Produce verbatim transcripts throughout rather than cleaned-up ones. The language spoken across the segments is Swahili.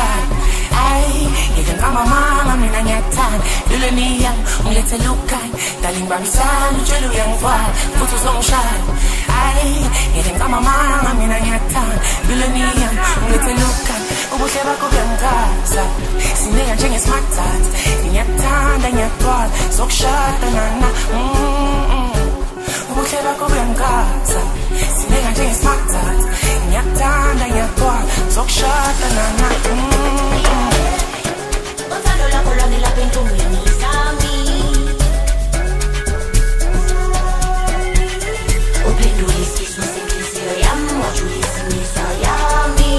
shine. Ay, ngikengama mama mina ngiyakuthanda. Lule niya ungilethe lukani. Darling babisana utshela uyangifana futhi uzongishaya. Ay, ngikengama mama mina ngiyakuthanda. Lule niya ungilethe lukani. Ubuhle bakho buyangithatha. Sineka njenge-smart tat. Ngiyakuthanda ngiyakutwala sokushada nana. Ubuhle bakho buyangithatha. Sineka njenge-smart tat. Ngiyakuthanda ngiyakutwala sokushada nana. Uthando lakho lwangilapha enhlungwini zami. Uphendule isifiso senhliziyo yami, wajulisa imizwa yami.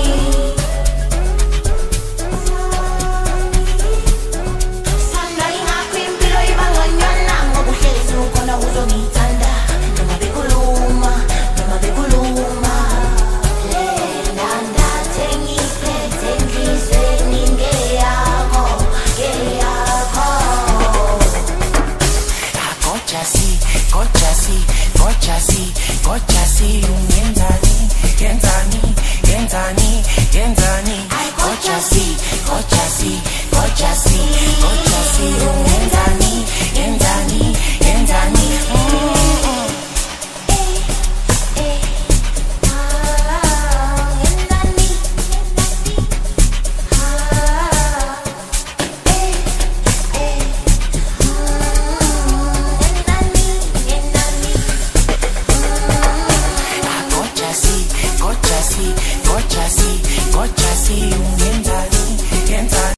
Sithanda ingakho impilo iba ngconywana ngoba uhlezi ukhona uzongithanda. Noma bekhuluma, noma bekhuluma. Lendanda thengiphethe enhlizweni ngeyakho, ngeyakho. Gojasi, gojasi, gojasi, gojasi, yenzani, yenzani, yenzani, yenzani. Gojasi, gojasi, gojasi.